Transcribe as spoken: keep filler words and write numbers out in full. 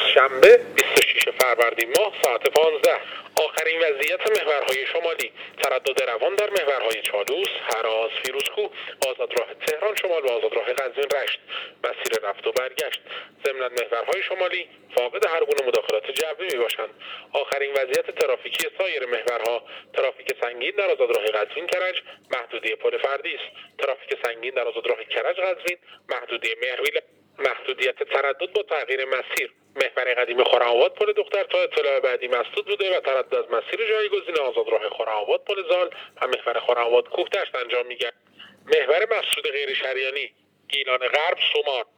شنبه بیست و شش فروردین ماه ساعت پانزده. آخرین وضعیت محورهای شمالی: تردد روان در محورهای چالوس، هراز، فیروزکوه، آزادراه تهران شمال و آزادراه قزوین رشت. مسیر رفت و برگشت. ضمن محورهای شمالی فاقد هر گونه مداخلات جوی می باشند. آخرین وضعیت ترافیکی سایر محورها: ترافیک سنگین در آزادراه قزوین کرج، محدودی پل فردی است. ترافیک سنگین در آزادراه کرج قزوین، محدودی مهرویل. محدودیت تردد با تغییر مسیر: محور قدیم خرم‌آباد پل دختر تا اطلاع بعدی مسدود بوده و تردد از مسیر جایگزین آزادراه خرم‌آباد پل زال و محور خرم‌آباد کوهدشت انجام می‌گیرد. محور مسدود غیر شریانی: گیلان غرب سومار.